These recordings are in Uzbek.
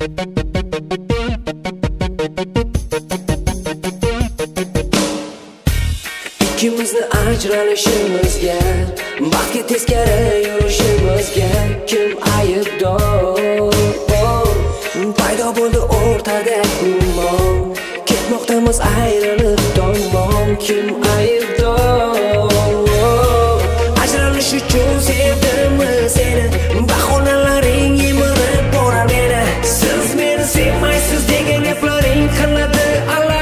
Ikkimizni ajralishimizga, baxtga teskari yurishimizga kim aybdor? Paydo bo'ldi o'rtada gumon, ketmoqdamiz ayrilib tomon. Kim aybdor? Ajralish uchun sevdimmi seni, bahonalaring yemirib borar meni. Siz meni sevmaysiz degan gaplaring qiladi Allah.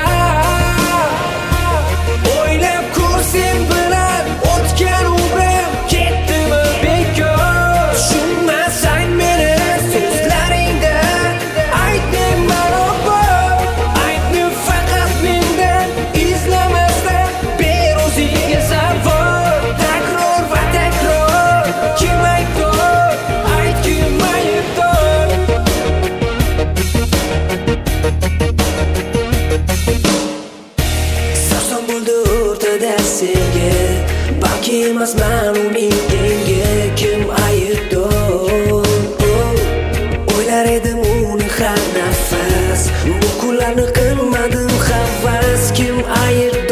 O'ylab ko'rsam bilan o'tgan umrim ketdimi bekor? Tushunmasang meni so'zlaringda aytdim barobar. Aytni faqat mendan izlamasdan ber o'zingga savol. Takror va takror kim aybdor? Ayt kim aybdor? Sarson bo'ldi o'rtada sevgi, balki emasman uning tengi. Kim aybdor? O'ylar edim uni har nafas, bu kunlarni qilmadim havas. Kim aybdor?